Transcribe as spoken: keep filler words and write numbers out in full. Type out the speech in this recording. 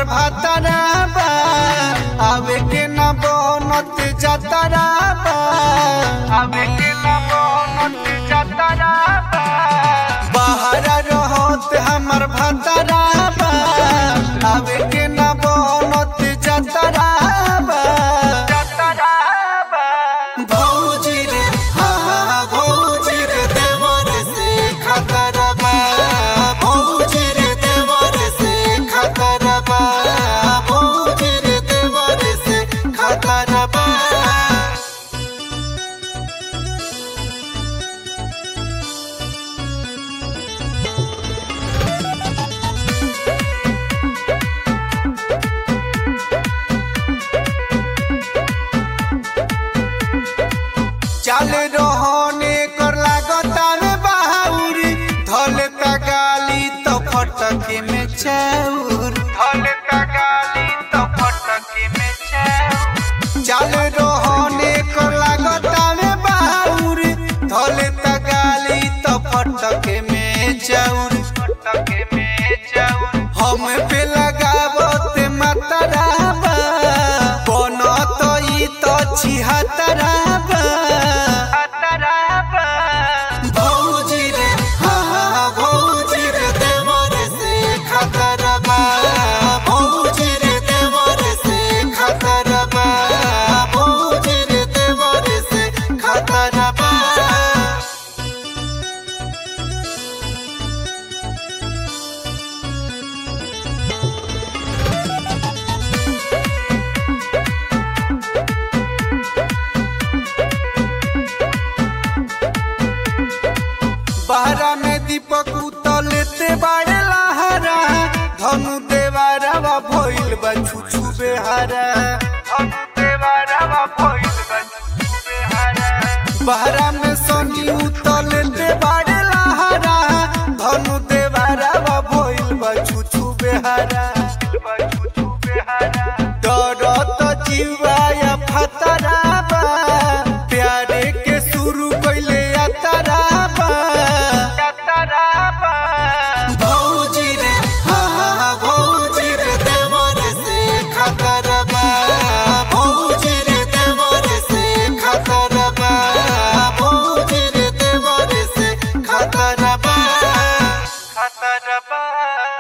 भातारा बा आवे के ना बनत जातारा बा आवे के ना बनत जातारा बा बाहर रहत हमर भातारा बा आवे के ना बनत जातारा बा जातारा बा भौजी रे हा हा भौजी रे देवर से खतरा बा भौजी रे देवर से खतरा बा भौजी रे देवर से खतरा बा चल रहने कर लागता में बाहुरी धल गाली तो फटके में चौर धल गाली तो फटके में चौर चल रहने कर लागता में बाहुरी धल गाली तो फटके में चौर फटके में चौर हम पे लगावत मतरा बा बनत ई तो छिहतरा बा भौजी रे हा हा भौजी रे देवर से खतरा बा भौजी रे देवर से खतरा बा भौजी रे देवर से खतरा बा बहरा में दीपक उतलेते बाड़े लहरा धनु देवारा भइल बा छुछु बेहारा धनु देवारा भइल बा छुछु बेहारा बहरा में सोनी उतलेते बाड़े लहरा धनु देवारा भइल बा छुछु बेहारा बा छुछु बेहारा डरत जीवाया फतरा बा प्यारे के शुरू कइले यात्रा बा भौजी रे हा हा भौजी रे देवर से खतरा बा भौजी रे देवर से खतरा बा भौजी रे देवर से खतरा बा खतरा बा।